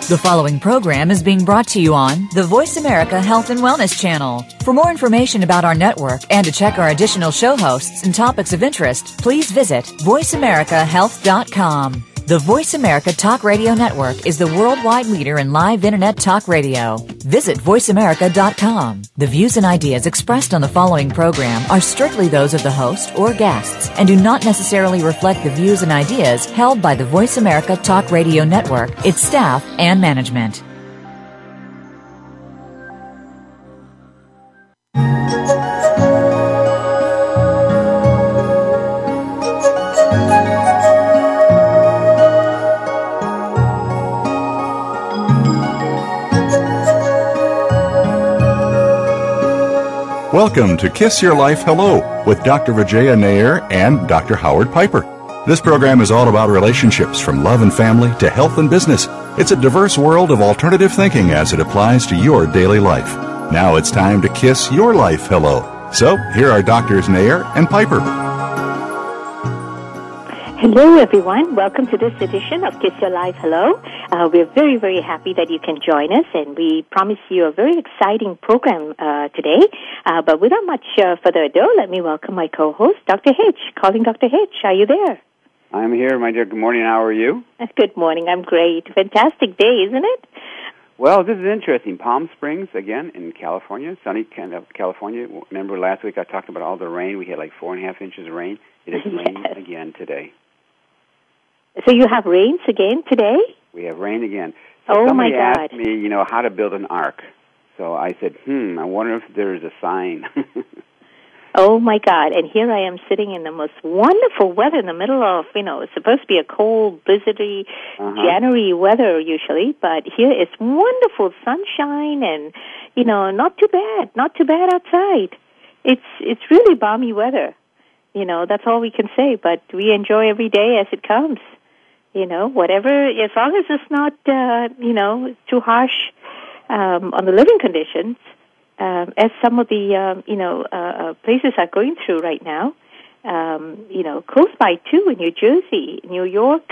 The following program is being brought to you on the Voice America Health and Wellness Channel. For more information about our network and to check our additional show hosts and topics of interest, please visit voiceamericahealth.com. The Voice America Talk Radio Network is the worldwide leader in live Internet talk radio. Visit voiceamerica.com. The views and ideas expressed on the following program are strictly those of the host or guests and do not necessarily reflect the views and ideas held by the Voice America Talk Radio Network, its staff, and management. Welcome to Kiss Your Life Hello with Dr. Vijaya Nair and Dr. Howard Piper. This program is all about relationships from love and family to health and business. It's a diverse world of alternative thinking as it applies to your daily life. Now it's time to kiss your life hello. So here are Drs. Nair and Piper. Hello, everyone. Welcome to this edition of Kiss Your Life Hello. We're very, very happy that you can join us, and we promise you a very exciting program today. But without much further ado, let me welcome my co-host, Dr. Hitch. Calling Dr. Hitch. Are you there? I'm here, my dear. Good morning. How are you? Good morning. I'm great. Fantastic day, isn't it? Well, this is interesting. Palm Springs, again, in California, sunny California. Remember last week I talked about all the rain? We had like 4.5 inches of rain. It is raining again today. So you have rains again today? We have rain again. So somebody asked me, how to build an ark. So I said, I wonder if there's a sign. Oh, my God. And here I am sitting in the most wonderful weather in the middle of, it's supposed to be a cold, blizzardy January weather usually, but here it's wonderful sunshine and, not too bad outside. It's really balmy weather. That's all we can say, but we enjoy every day as it comes. Whatever, as long as it's not, too harsh on the living conditions, as some of the, places are going through right now. Close by, too, in New Jersey, New York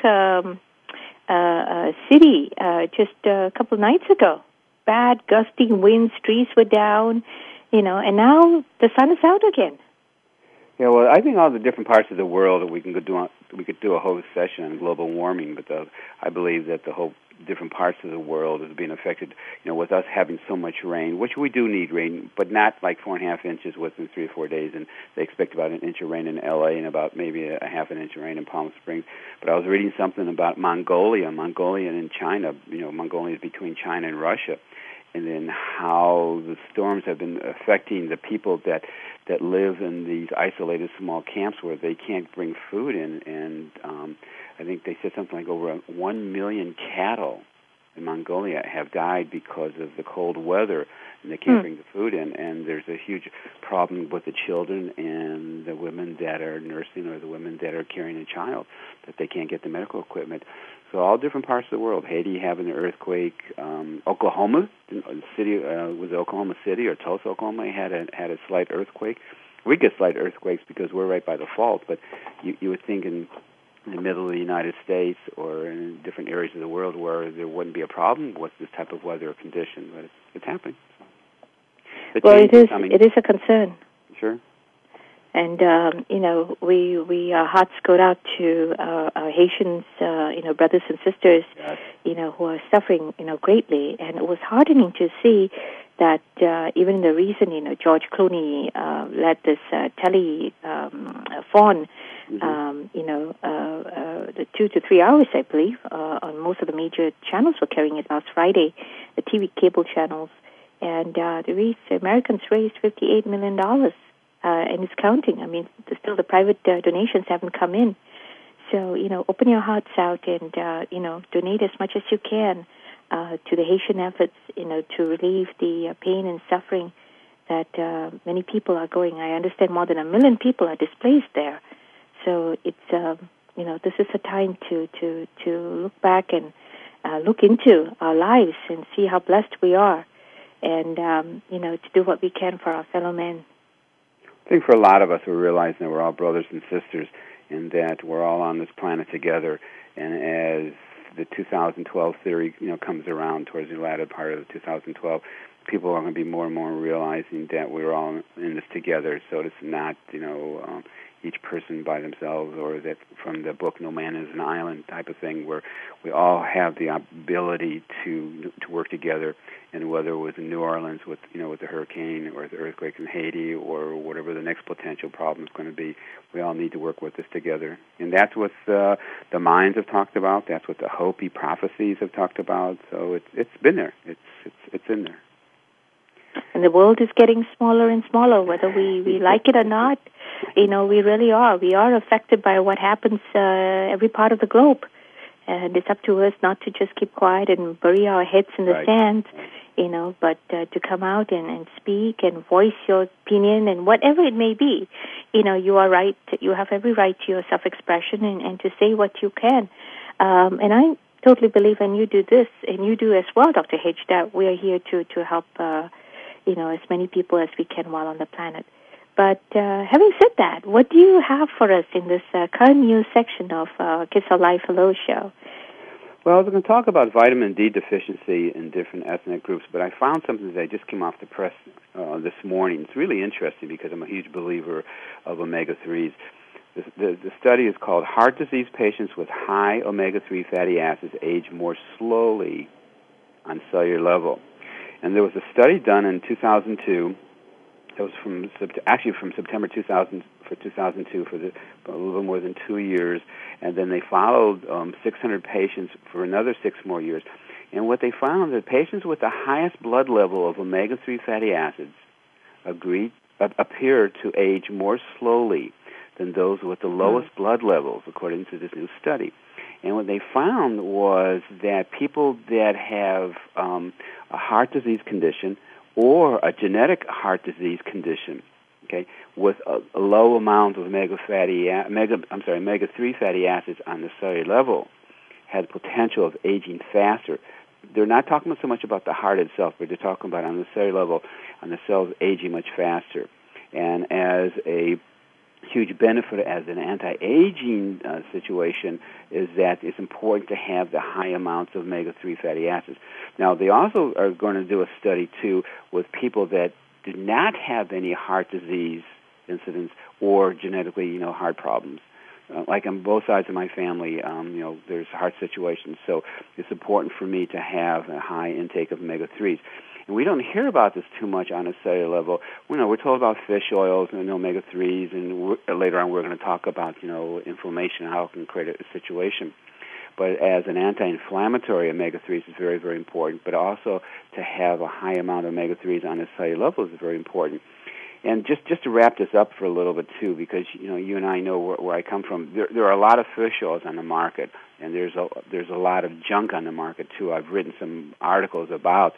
City, just a couple of nights ago. Bad, gusting winds, trees were down, and now the sun is out again. Yeah, well, I think all the different parts of the world we could do a whole session on global warming, but I believe that the whole different parts of the world is being affected, with us having so much rain, which we do need rain, but not like 4.5 inches within 3 or 4 days, and they expect about an inch of rain in L.A. and about maybe a half an inch of rain in Palm Springs. But I was reading something about Mongolia and China. Mongolia is between China and Russia, and then how the storms have been affecting the people that live in these isolated small camps where they can't bring food in. And I think they said something like over 1 million cattle in Mongolia have died because of the cold weather, and they can't bring the food in. And there's a huge problem with the children and the women that are nursing or the women that are carrying a child, that they can't get the medical equipment. So all different parts of the world. Haiti having an earthquake. Oklahoma, the city was Oklahoma City or Tulsa, Oklahoma had a slight earthquake. We get slight earthquakes because we're right by the fault, but you would think in the middle of the United States or in different areas of the world where there wouldn't be a problem with this type of weather or condition, but it's happening. Well, it is a concern. Sure. And, we our hearts go out to our Haitians, brothers and sisters, yes, who are suffering, greatly. And it was heartening to see that even in the recent, George Clooney led this telethon, the 2 to 3 hours, I believe, on most of the major channels were carrying it last Friday, the TV cable channels. And the Americans raised $58 million. And it's counting. I mean, still the private donations haven't come in. So, open your hearts out and, donate as much as you can to the Haitian efforts, to relieve the pain and suffering that many people are going. I understand more than 1 million people are displaced there. So it's, this is a time to look back and look into our lives and see how blessed we are and, to do what we can for our fellow men. I think for a lot of us, we're realizing that we're all brothers and sisters and that we're all on this planet together. And as the 2012 theory, comes around towards the latter part of 2012, people are going to be more and more realizing that we're all in this together. So it's not, each person by themselves, or that from the book No Man is an Island type of thing, where we all have the ability to work together. And whether it was in New Orleans with the hurricane, or the earthquake in Haiti, or whatever the next potential problem is going to be, we all need to work with this together. And that's what the Minds have talked about. That's what the Hopi prophecies have talked about. So it's been there. It's in there. And the world is getting smaller and smaller, whether we like it or not. We really are. We are affected by what happens every part of the globe. And it's up to us not to just keep quiet and bury our heads in the sand, but to come out and speak and voice your opinion and whatever it may be. You are right. You have every right to your self-expression and to say what you can. And I totally believe, and you do this, and you do as well, Dr. H., that we are here to help as many people as we can while on the planet. But having said that, what do you have for us in this current news section of Kids Are Life Hello show? Well, we're going to talk about vitamin D deficiency in different ethnic groups, but I found something that just came off the press this morning. It's really interesting because I'm a huge believer of omega-3s. The study is called Heart Disease Patients with High Omega-3 Fatty Acids Age More Slowly on Cellular Level. And there was a study done in 2002. It was from September 2000 for 2002 for a little more than 2 years, and then they followed 600 patients for another 6 more years. And what they found that patients with the highest blood level of omega-3 fatty acids appear to age more slowly than those with the lowest blood levels, according to this new study. And what they found was that people that have a heart disease condition or a genetic heart disease condition, with a low amount of omega-3 fatty acids on the cellular level, had potential of aging faster. They're not talking so much about the heart itself, but they're talking about on the cellular level, on the cells aging much faster. And as a huge benefit as an anti-aging situation is that it's important to have the high amounts of omega-3 fatty acids. Now, they also are going to do a study, too, with people that do not have any heart disease incidents or genetically, heart problems. Like on both sides of my family, there's heart situations, so it's important for me to have a high intake of omega-3s. And we don't hear about this too much on a cellular level. We're told about fish oils and omega-3s, and later on we're going to talk about, inflammation and how it can create a situation. But as an anti-inflammatory, omega-3s is very, very important. But also to have a high amount of omega-3s on a cellular level is very important. And just to wrap this up for a little bit, too, because, you and I know where I come from, there are a lot of fish oils on the market, and there's a lot of junk on the market, too. I've written some articles about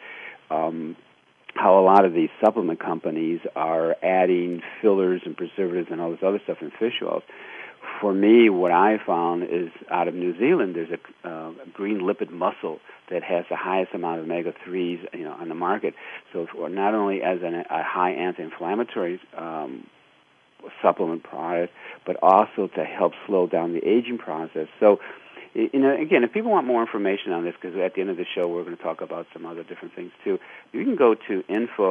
how a lot of these supplement companies are adding fillers and preservatives and all this other stuff in fish oils. For me, what I found is out of New Zealand, there's a green lipid mussel that has the highest amount of omega-3s, on the market. So for not only as a high anti-inflammatory supplement product, but also to help slow down the aging process. So, again, if people want more information on this, because at the end of the show we're going to talk about some other different things too, you can go to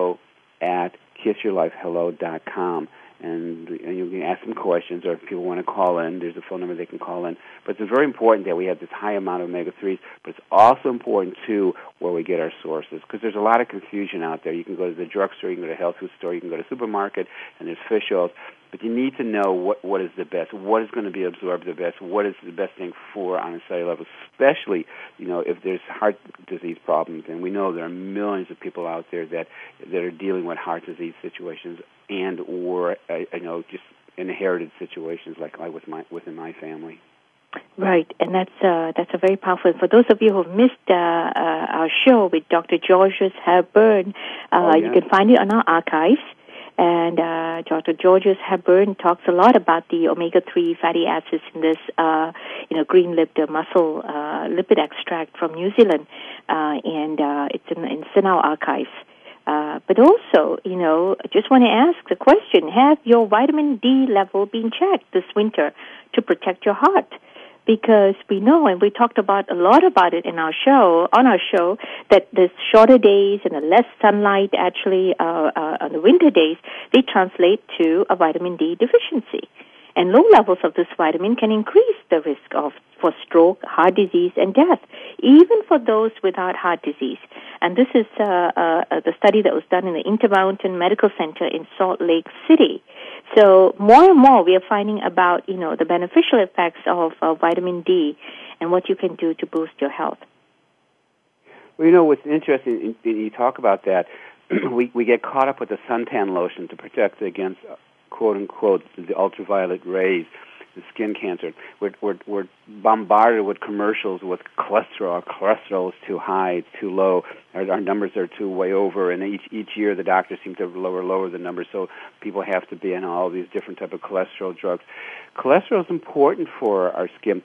info@kissyourlifehello.com, and you can ask some questions, or if people want to call in, there's a phone number they can call in. But it's very important that we have this high amount of omega-3s, but it's also important, too, where we get our sources, because there's a lot of confusion out there. You can go to the drugstore, you can go to a health food store, you can go to a supermarket, and there's fish oils. But you need to know what is the best, what is going to be absorbed the best, what is the best thing for on a cellular level, especially, if there's heart disease problems. And we know there are millions of people out there that are dealing with heart disease situations or just inherited situations like within my family. Right, and that's a very powerful. For those of you who have missed our show with Dr. Georges Hepburn, you can find it on our archives. And Dr. Georges Hepburn talks a lot about the omega-3 fatty acids in this, green lipid mussel lipid extract from New Zealand, and it's in our archives. But also, I just want to ask the question: have your vitamin D level been checked this winter to protect your heart? because we know, and we talked a lot about it on our show, that the shorter days and the less sunlight actually on the winter days, they translate to a vitamin D deficiency. And low levels of this vitamin can increase the risk for stroke, heart disease, and death, even for those without heart disease. And this is the study that was done in the Intermountain Medical Center in Salt Lake City. So more and more we are finding about, the beneficial effects of vitamin D and what you can do to boost your health. Well, what's interesting, you talk about that, we get caught up with the suntan lotion to protect against quote-unquote, the ultraviolet rays, the skin cancer. We're bombarded with commercials with cholesterol. Our cholesterol is too high, it's too low, our numbers are too way over, and each year the doctors seem to lower the numbers, so people have to be on all these different type of cholesterol drugs. Cholesterol is important for our skin.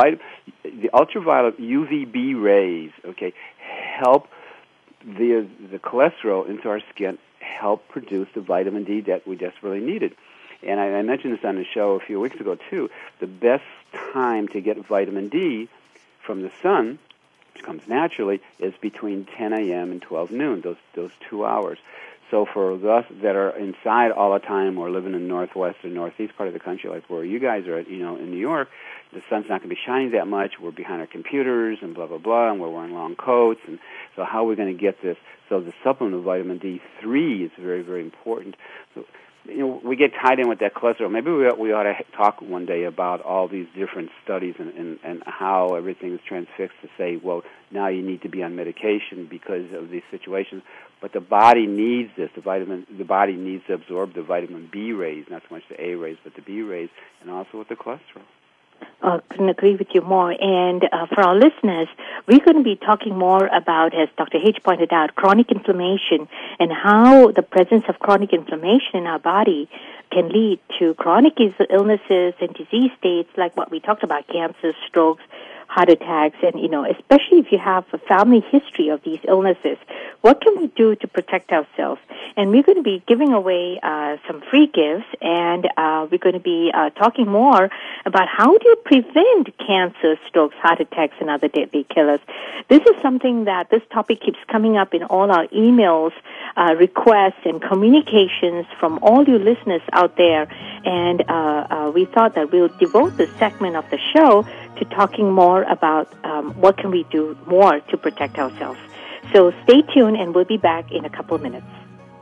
The ultraviolet UVB rays, help the cholesterol into our skin, help produce the vitamin D that we desperately needed. And I mentioned this on the show a few weeks ago, too. The best time to get vitamin D from the sun, which comes naturally, is between 10 a.m. and 12 noon, those 2 hours. So for us that are inside all the time or living in the northwest or northeast part of the country, like where you guys are at, in New York, the sun's not going to be shining that much. We're behind our computers and blah, blah, blah, and we're wearing long coats. And so how are we going to get this? So the supplement of vitamin D3 is very, very important. So, we get tied in with that cholesterol. Maybe we ought to talk one day about all these different studies and how everything is transfixed to say, well, now you need to be on medication because of these situations. But the body needs this. The body needs to absorb the vitamin B rays, not so much the A rays, but the B rays, and also with the cholesterol. Couldn't agree with you more. And for our listeners, we're going to be talking more about, as Dr. H pointed out, chronic inflammation and how the presence of chronic inflammation in our body can lead to chronic illnesses and disease states like what we talked about, cancer, strokes, heart attacks, and, especially if you have a family history of these illnesses, what can we do to protect ourselves? And we're going to be giving away some free gifts, and we're going to be talking more about how do you prevent cancer, strokes, heart attacks, and other deadly killers. This is something that this topic keeps coming up in all our emails, requests, and communications from all you listeners out there. And we thought that we'll devote this segment of the show to talking more about what can we do more to protect ourselves. So stay tuned, and we'll be back in a couple of minutes.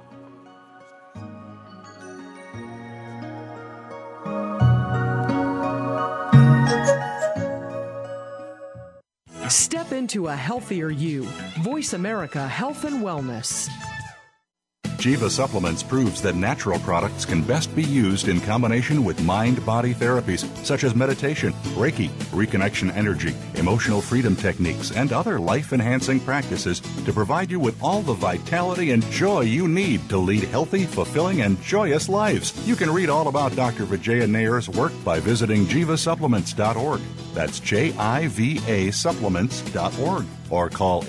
Step into a healthier you. Voice America Health and Wellness. Jiva Supplements proves that natural products can best be used in combination with mind-body therapies such as meditation, Reiki, reconnection energy, emotional freedom techniques, and other life-enhancing practices to provide you with all the vitality and joy you need to lead healthy, fulfilling, and joyous lives. You can read all about Dr. Vijaya Nayar's work by visiting jivasupplements.org. That's JIVA supplements.org. Or call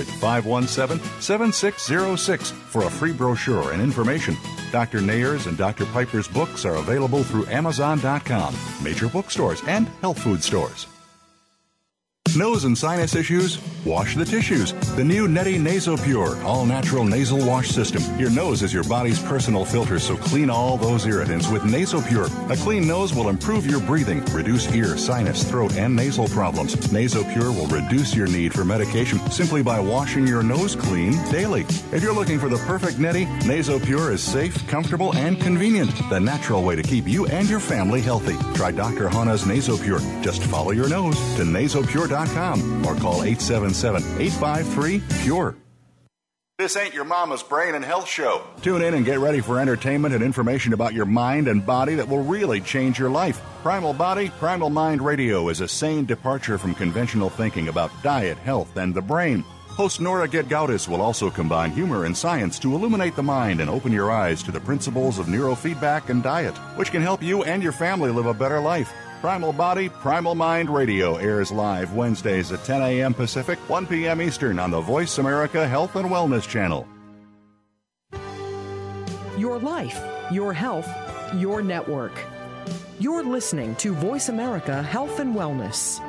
800-517-7606 for a free brochure and information. Dr. Nayar's and Dr. Piper's books are available through Amazon.com, major bookstores, and health food stores. Nose and sinus issues? Wash the tissues. The new Neti NasoPure all-natural nasal wash system. Your nose is your body's personal filter, so clean all those irritants with NasoPure. A clean nose will improve your breathing, reduce ear, sinus, throat, and nasal problems. NasoPure will reduce your need for medication simply by washing your nose clean daily. If you're looking for the perfect Neti, NasoPure is safe, comfortable, and convenient. The natural way to keep you and your family healthy. Try Dr. Hana's NasoPure. Just follow your nose to nasopure.com or call 877-853-PURE. This ain't your mama's brain and health show. Tune in and get ready for entertainment and information about your mind and body that will really change your life. Primal Body, Primal Mind Radio is a sane departure from conventional thinking about diet, health, and the brain. Host Nora Gedgaudas will also combine humor and science to illuminate the mind and open your eyes to the principles of neurofeedback and diet, which can help you and your family live a better life. Primal Body, Primal Mind Radio airs live Wednesdays at 10 a.m. Pacific, 1 p.m. Eastern on the Voice America Health and Wellness Channel. Your life, your health, your network. You're listening to Voice America Health and Wellness.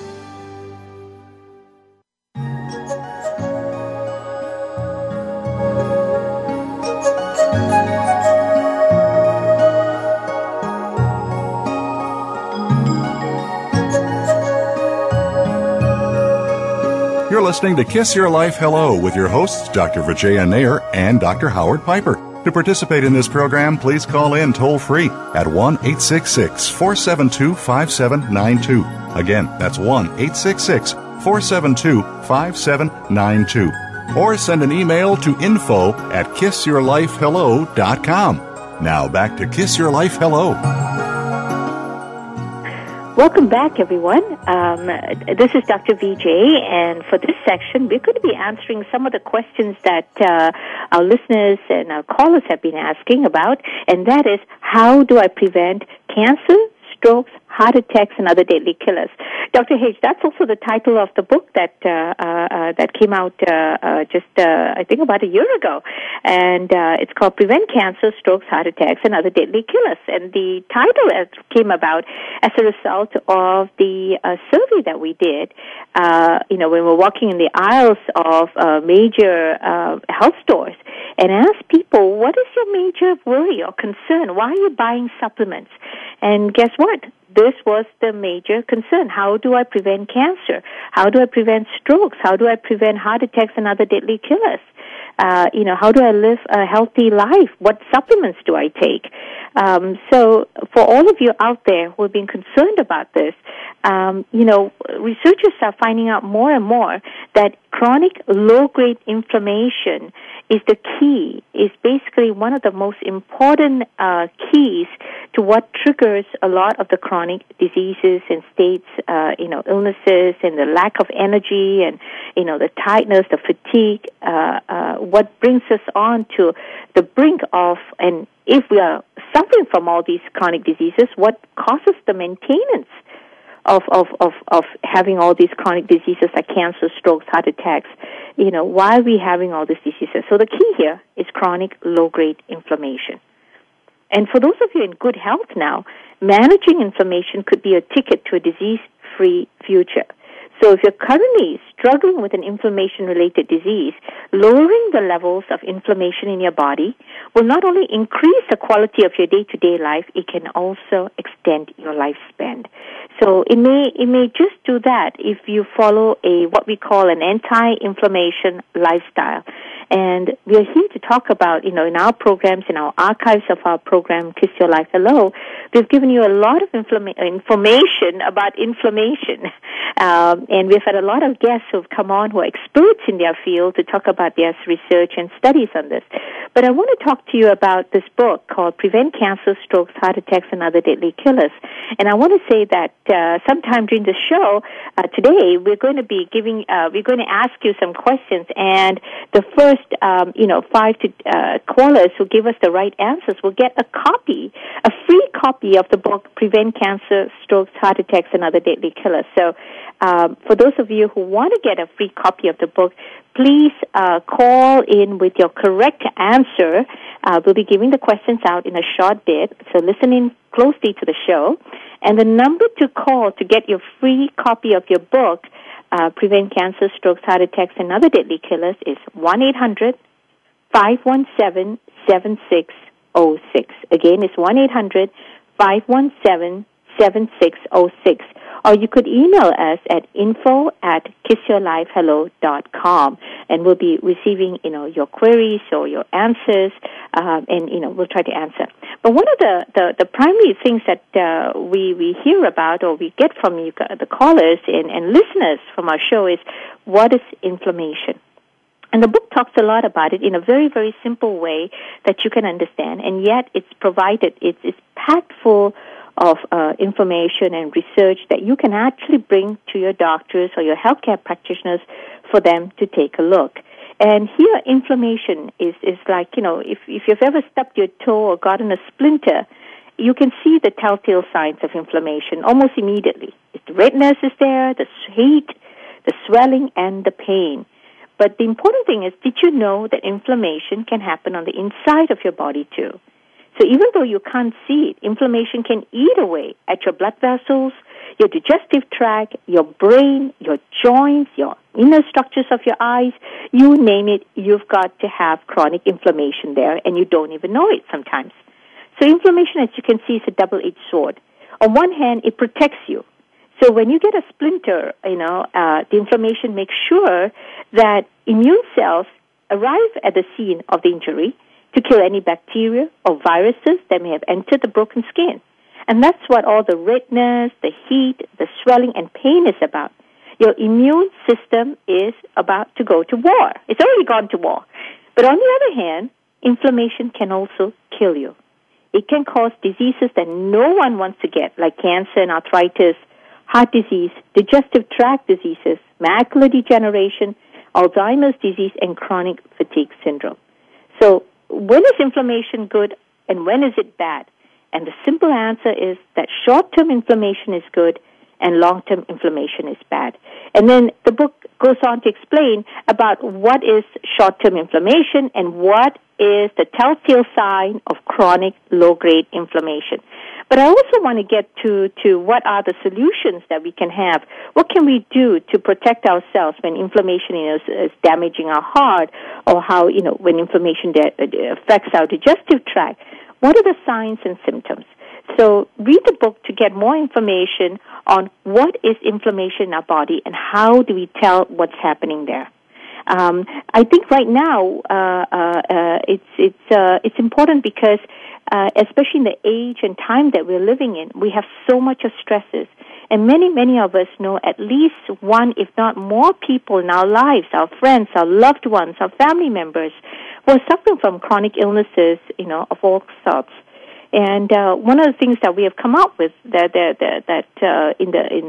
You're listening to Kiss Your Life Hello with your hosts, Dr. Vijaya Nair and Dr. Howard Piper. To participate in this program, please call in toll-free at 1-866-472-5792. Again, that's 1-866-472-5792. Or send an email to info@kissyourlifehello.com. Now back to Kiss Your Life Hello. Welcome back, everyone. This is Dr. Vijay, and for this section, we're going to be answering some of the questions that our listeners and our callers have been asking about, and that is, how do I prevent cancer, strokes, heart attacks, and other deadly killers? Dr. H, that's also the title of the book that came out just I think about a year ago, and it's called Prevent Cancer, Strokes, Heart Attacks, and Other Deadly Killers. And the title came about as a result of the survey that we did. When we were walking in the aisles of major health stores, and asked people, what is your major worry or concern? Why are you buying supplements? And guess what? This was the major concern. How do I prevent cancer? How do I prevent strokes? How do I prevent heart attacks and other deadly killers? How do I live a healthy life? What supplements do I take? So for all of you out there who have been concerned about this, researchers are finding out more and more that chronic low-grade inflammation is the key, is basically one of the most important keys to what triggers a lot of the chronic diseases and states, illnesses and the lack of energy and, the tiredness, the fatigue, what brings us on to the brink of, and if we are suffering from all these chronic diseases, what causes the maintenance of having all these chronic diseases like cancer, strokes, heart attacks? Why are we having all these diseases? So the key here is chronic low-grade inflammation. And for those of you in good health now, managing inflammation could be a ticket to a disease-free future. So if you're currently struggling with an inflammation-related disease, lowering the levels of inflammation in your body will not only increase the quality of your day-to-day life, it can also extend your lifespan. So it may just do that if you follow what we call an anti-inflammation lifestyle. And we are here to talk about, in our programs, in our archives of our program, Kiss Your Life Hello, we've given you a lot of information about inflammation. And we've had a lot of guests who have come on who are experts in their field to talk about their research and studies on this. But I want to talk to you about this book called Prevent Cancer, Strokes, Heart Attacks, and Other Deadly Killers. And I want to say that sometime during the show today, we're going to ask you some questions, and the first 5 callers who give us the right answers will get a free copy of the book Prevent Cancer, Strokes, Heart Attacks, and Other Deadly Killers. So for those of you who want to get a free copy of the book, please call in with your correct answer. We'll be giving the questions out in a short bit, so listen in closely to the show. And the number to call to get your free copy of your book, Prevent Cancer, Strokes, Heart Attacks, and Other Deadly Killers, is 1-800-517-7606. Again, it's 1-800-517-7606. Or you could email us at info@kissyourlifehello.com, and we'll be receiving, your queries or your answers, and we'll try to answer. But one of the primary things that we hear about or we get from you, the callers and listeners from our show, is what is inflammation? And the book talks a lot about it in a very, very simple way that you can understand, and yet it's packed full of information and research that you can actually bring to your doctors or your healthcare practitioners for them to take a look. And here, inflammation is like, if you've ever stubbed your toe or gotten a splinter, you can see the telltale signs of inflammation almost immediately. The redness is there, the heat, the swelling, and the pain. But the important thing is, did you know that inflammation can happen on the inside of your body too? So even though you can't see it, inflammation can eat away at your blood vessels, your digestive tract, your brain, your joints, your inner structures of your eyes, you name it, you've got to have chronic inflammation there, and you don't even know it sometimes. So inflammation, as you can see, is a double-edged sword. On one hand, it protects you. So when you get a splinter, the inflammation makes sure that immune cells arrive at the scene of the injury to kill any bacteria or viruses that may have entered the broken skin. And that's what all the redness, the heat, the swelling, and pain is about. Your immune system is about to go to war. It's already gone to war. But on the other hand, inflammation can also kill you. It can cause diseases that no one wants to get, like cancer and arthritis, heart disease, digestive tract diseases, macular degeneration, Alzheimer's disease, and chronic fatigue syndrome. So when is inflammation good and when is it bad? And the simple answer is that short-term inflammation is good and long-term inflammation is bad. And then the book goes on to explain about what is short-term inflammation and what is the telltale sign of chronic low-grade inflammation. But I also want to get to what are the solutions that we can have. What can we do to protect ourselves when inflammation is damaging our heart, or how, when inflammation affects our digestive tract? What are the signs and symptoms? So read the book to get more information on what is inflammation in our body and how do we tell what's happening there. I think right now it's important because especially in the age and time that we're living in, we have so much of stresses. And many of us know at least one, if not more people in our lives, our friends, our loved ones, our family members, who are suffering from chronic illnesses, of all sorts. And one of the things that we have come up with that in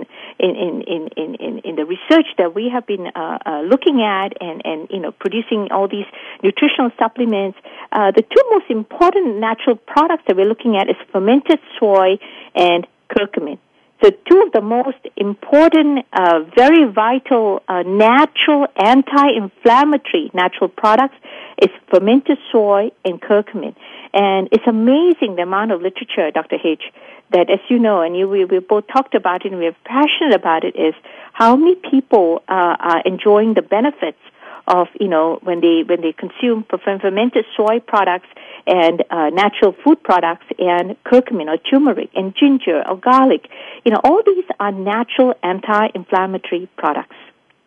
the research that we have been looking at and producing all these nutritional supplements, the two most important natural products that we're looking at is fermented soy and curcumin. So two of the most important, very vital, natural, anti-inflammatory natural products is fermented soy and curcumin. And it's amazing the amount of literature, Dr. H., that, as you know, and we both talked about it and we're passionate about it, is how many people are enjoying the benefits of, when they consume fermented soy products and natural food products and curcumin or turmeric and ginger or garlic. All these are natural anti-inflammatory products.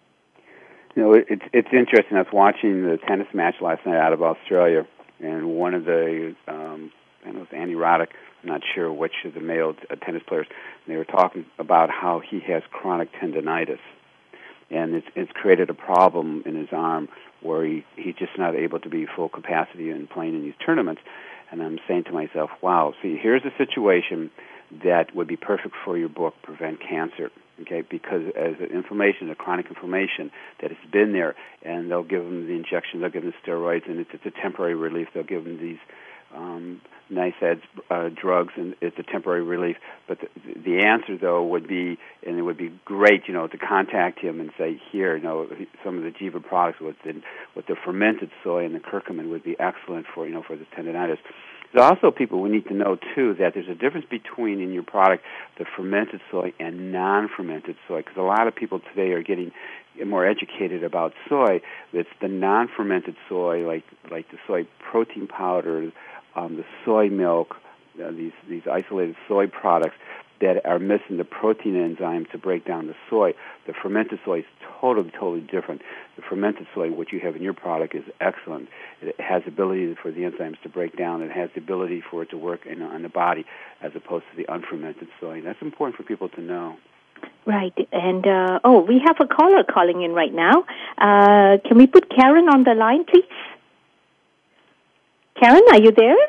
It's interesting. I was watching the tennis match last night out of Australia, and one of the, it was Andy Roddick, I'm not sure which of the male tennis players, and they were talking about how he has chronic tendonitis. And it's created a problem in his arm where he's just not able to be full capacity in playing in these tournaments. And I'm saying to myself, wow, see, here's a situation that would be perfect for your book, Prevent Cancer, okay? Because as an inflammation, a chronic inflammation that has been there, and they'll give them the injection, they'll give them steroids, and it's a temporary relief. They'll give them these NSAIDs drugs, and it's a temporary relief. But the answer, though, would be, and it would be great, to contact him and say, here, some of the Jiva products with the fermented soy and the curcumin would be excellent for, for the tendonitis. There's also people we need to know, too, that there's a difference between, in your product, the fermented soy and non-fermented soy, because a lot of people today are getting more educated about soy. It's the non-fermented soy, like the soy protein powder, the soy milk, these isolated soy products that are missing the protein enzyme to break down the soy. The fermented soy is totally different. The fermented soy, what you have in your product, is excellent. It has the ability for the enzymes to break down. It has the ability for it to work on the body as opposed to the unfermented soy. That's important for people to know. Right. And, we have a caller calling in right now. Can we put Karen on the line, please? Karen, are you there?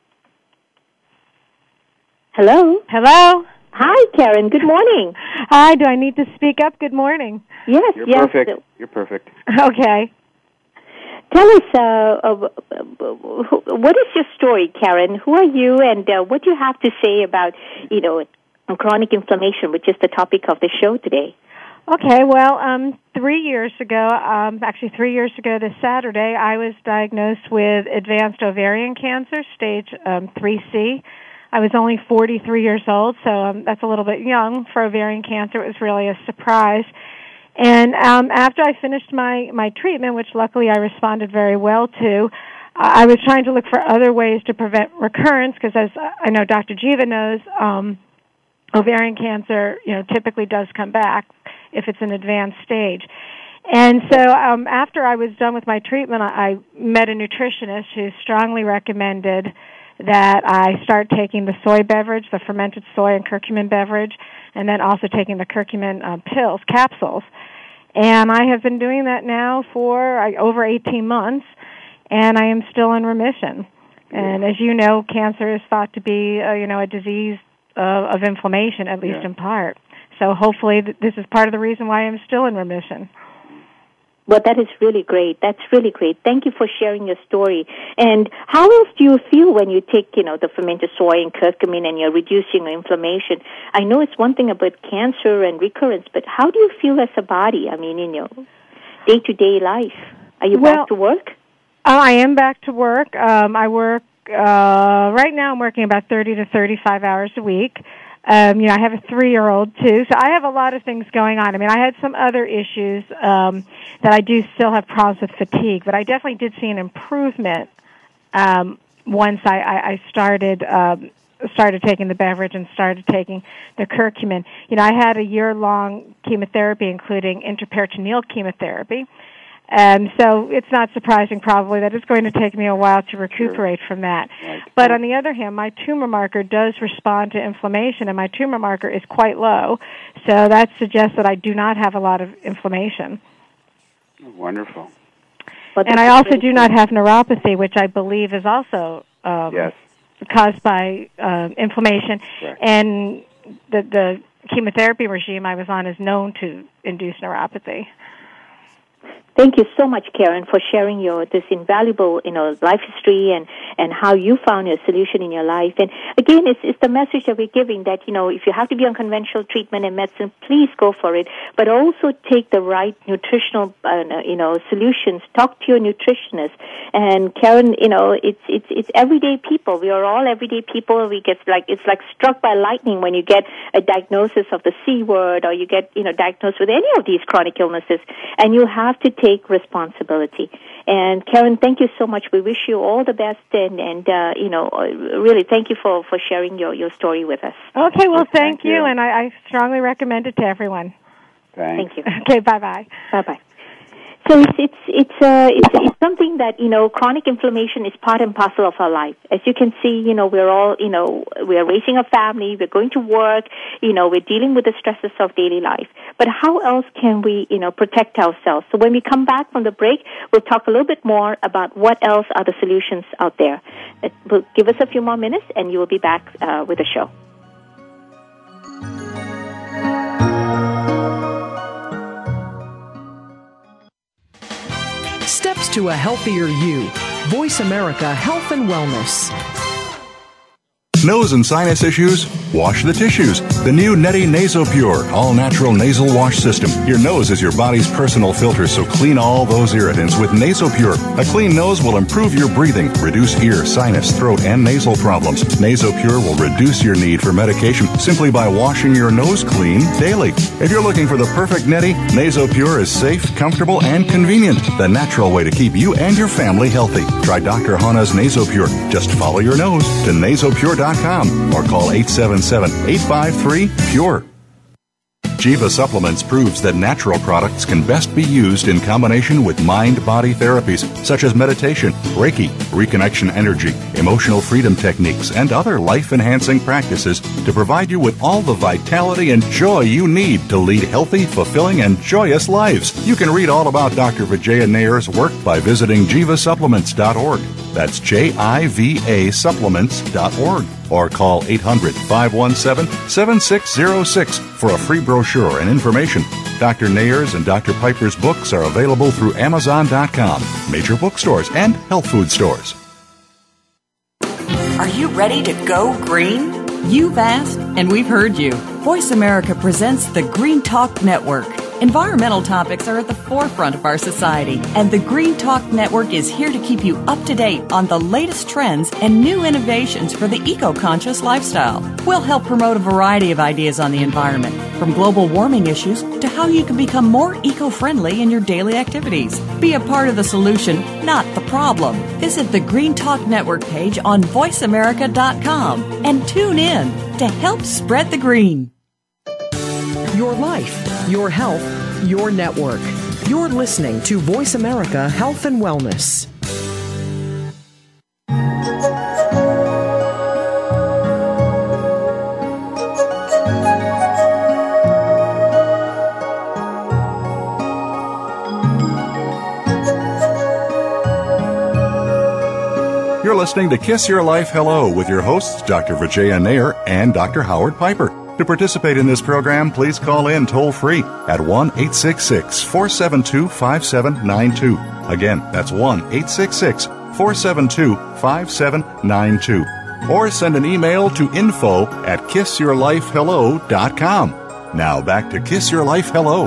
Hello? Hello? Hi, Karen. Good morning. Hi, do I need to speak up? Good morning. Yes, You're yes. perfect. You're perfect. Okay. Tell us, what is your story, Karen? Who are you, and what do you have to say about, chronic inflammation, which is the topic of the show today? Okay, well, 3 years ago, actually 3 years ago this Saturday, I was diagnosed with advanced ovarian cancer, stage 3C. I was only 43 years old, so that's a little bit young for ovarian cancer. It was really a surprise. And after I finished my treatment, which luckily I responded very well to, I was trying to look for other ways to prevent recurrence, because as I know Dr. Jiva knows, ovarian cancer, typically does come back if it's an advanced stage. And so after I was done with my treatment, I met a nutritionist who strongly recommended that I start taking the soy beverage, the fermented soy and curcumin beverage, and then also taking the curcumin capsules. And I have been doing that now for over 18 months, and I am still in remission. And as you know, cancer is thought to be, a disease of inflammation, at least in part. So hopefully this is part of the reason why I'm still in remission. Well, that is really great. That's really great. Thank you for sharing your story. And how else do you feel when you take, the fermented soy and curcumin and you're reducing your inflammation? I know it's one thing about cancer and recurrence, but how do you feel as a body? I mean, in your day-to-day life. Are you back to work? I am back to work. I work, right now I'm working about 30 to 35 hours a week. I have a 3-year-old too, so I have a lot of things going on. I mean, I had some other issues that I do still have problems with fatigue, but I definitely did see an improvement once I started taking the beverage and started taking the curcumin. I had a year-long chemotherapy, including intraperitoneal chemotherapy. So it's not surprising probably that it's going to take me a while to recuperate from that. Right. But on the other hand, my tumor marker does respond to inflammation, and my tumor marker is quite low. So that suggests that I do not have a lot of inflammation. Wonderful. And I also do not have neuropathy, which I believe is also caused by inflammation. Right. And the chemotherapy regime I was on is known to induce neuropathy. Thank you so much, Karen, for sharing this invaluable, life history and how you found your solution in your life. And again, it's the message that we're giving that, if you have to be on conventional treatment and medicine, please go for it. But also take the right nutritional, solutions. Talk to your nutritionist. And Karen, it's everyday people. We are all everyday people. It's like struck by lightning when you get a diagnosis of the C word, or you get, diagnosed with any of these chronic illnesses, and you have to take responsibility. And Karen, thank you so much. We wish you all the best, and really thank you for sharing your story with us. Okay, well, thank you, and I strongly recommend it to everyone. Thanks. Thank you. Okay, bye-bye. Bye-bye. So it's something that, chronic inflammation is part and parcel of our life. As you can see, we're all, we are raising a family, we're going to work, we're dealing with the stresses of daily life. But how else can we, protect ourselves? So when we come back from the break, we'll talk a little bit more about what else are the solutions out there. We'll give us a few more minutes and you will be back with the show. Steps to a healthier you. Voice America Health and Wellness. Nose and sinus issues? Wash the tissues. The new Neti NasoPure all-natural nasal wash system. Your nose is your body's personal filter, so clean all those irritants with NasoPure. A clean nose will improve your breathing, reduce ear, sinus, throat, and nasal problems. NasoPure will reduce your need for medication simply by washing your nose clean daily. If you're looking for the perfect Neti, NasoPure is safe, comfortable, and convenient. The natural way to keep you and your family healthy. Try Dr. Hana's NasoPure. Just follow your nose to nasopure.com or call 877-853-PURE. Jiva Supplements proves that natural products can best be used in combination with mind-body therapies such as meditation, Reiki, reconnection energy, emotional freedom techniques, and other life-enhancing practices to provide you with all the vitality and joy you need to lead healthy, fulfilling, and joyous lives. You can read all about Dr. Vijaya Nayar's work by visiting jivasupplements.org. That's JIVA supplements.org. Or call 800-517-7606 for a free brochure and information. Dr. Nayar's and Dr. Piper's books are available through Amazon.com, major bookstores, and health food stores. Are you ready to go green? You've asked, and we've heard you. Voice America presents the Green Talk Network. Environmental topics are at the forefront of our society, and the Green Talk Network is here to keep you up to date on the latest trends and new innovations for the eco-conscious lifestyle. We'll help promote a variety of ideas on the environment, from global warming issues to how you can become more eco-friendly in your daily activities. Be a part of the solution, not the problem. Visit the Green Talk Network page on voiceamerica.com and tune in to help spread the green. Your life, your health, your network. You're listening to Voice America Health and Wellness. You're listening to Kiss Your Life Hello with your hosts, Dr. Vijaya Nair and Dr. Howard Piper. To participate in this program, please call in toll-free at 1-866-472-5792. Again, that's 1-866-472-5792. Or send an email to info@kissyourlifehello.com. Now back to Kiss Your Life Hello.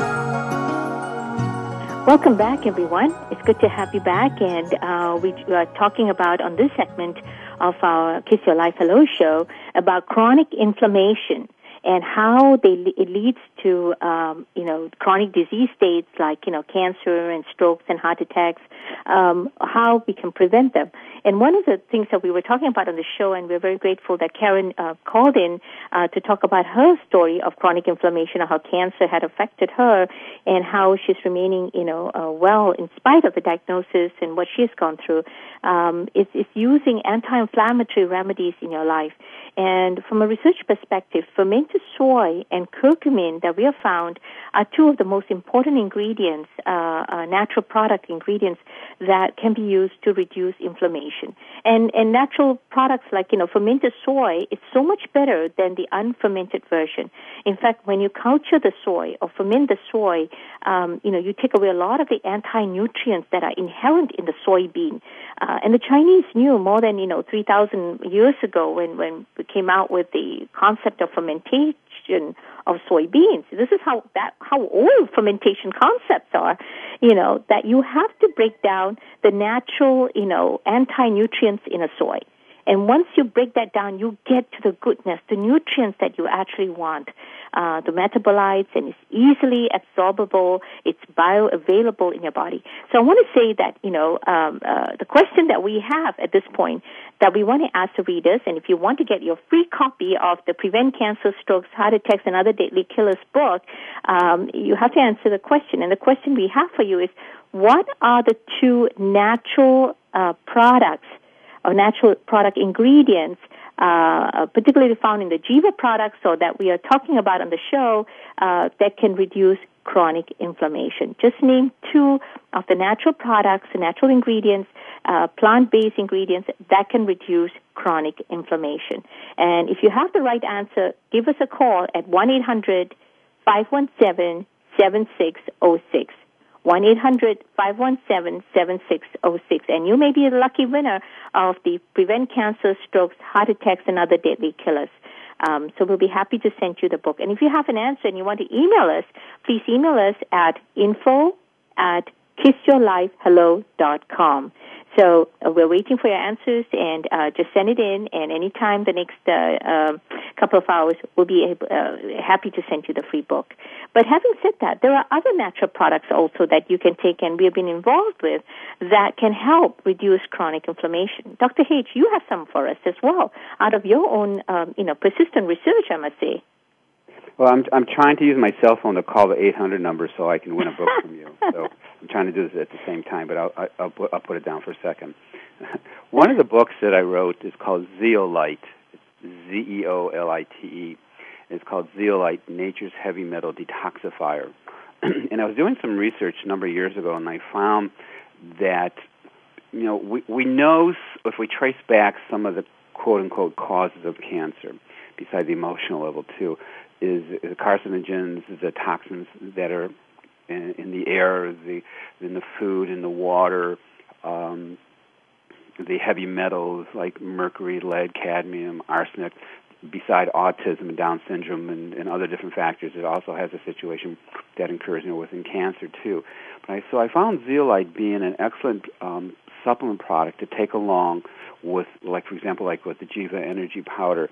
Welcome back, everyone. It's good to have you back, and we are talking about, on this segment of our Kiss Your Life Hello show, about chronic inflammation and how it leads to, chronic disease states like, cancer and strokes and heart attacks, how we can prevent them. And one of the things that we were talking about on the show, and we're very grateful that Karen called in to talk about her story of chronic inflammation, how cancer had affected her, and how she's remaining, well in spite of the diagnosis and what she's gone through. It's using anti-inflammatory remedies in your life. And from a research perspective, fermented soy and curcumin that we have found are two of the most important ingredients, natural product ingredients that can be used to reduce inflammation. And natural products like, fermented soy, it's so much better than the unfermented version. In fact, when you culture the soy or ferment the soy, you take away a lot of the anti-nutrients that are inherent in the soybean. And the Chinese knew more than, 3,000 years ago when we came out with the concept of fermentation of soybeans. This is how old fermentation concepts are, that you have to break down the natural, anti-nutrients in a soy. And once you break that down, you get to the goodness, the nutrients that you actually want, the metabolites, and it's easily absorbable, it's bioavailable in your body. So I want to say that, the question that we have at this point that we want to ask the readers, and if you want to get your free copy of the Prevent Cancer, Strokes, Heart Attacks, and Other Deadly Killers book, you have to answer the question. And the question we have for you is, what are the two natural products or natural product ingredients, particularly found in the Jiva products, or that we are talking about on the show, that can reduce chronic inflammation? Just name two of the natural products, the natural ingredients, plant-based ingredients that can reduce chronic inflammation. And if you have the right answer, give us a call at 1-800-517-7606. 1-800-517-7606. And you may be the lucky winner of the Prevent Cancer, Strokes, Heart Attacks, and Other Deadly Killers. So we'll be happy to send you the book. And if you have an answer and you want to email us, please email us at info@kissyourlifehello.com. So we're waiting for your answers, and just send it in, and anytime the next couple of hours, we'll be happy to send you the free book. But having said that, there are other natural products also that you can take, and we have been involved with, that can help reduce chronic inflammation. Dr. H., you have some for us as well, out of your own, persistent research, I must say. Well, I'm trying to use my cell phone to call the 800 number so I can win a book from you. So I'm trying to do this at the same time, but I'll put it down for a second. One of the books that I wrote is called Zeolite. It's Zeolite. It's called Zeolite, Nature's Heavy Metal Detoxifier. And I was doing some research a number of years ago, and I found that, we know if we trace back some of the quote-unquote causes of cancer, besides the emotional level too, is the carcinogens, the toxins that are in the air, in the food, in the water, the heavy metals like mercury, lead, cadmium, arsenic. beside autism and Down syndrome and other different factors, it also has a situation that occurs within cancer too. So I found zeolite being an excellent supplement product to take along with, like for example, like with the Jiva Energy Powder.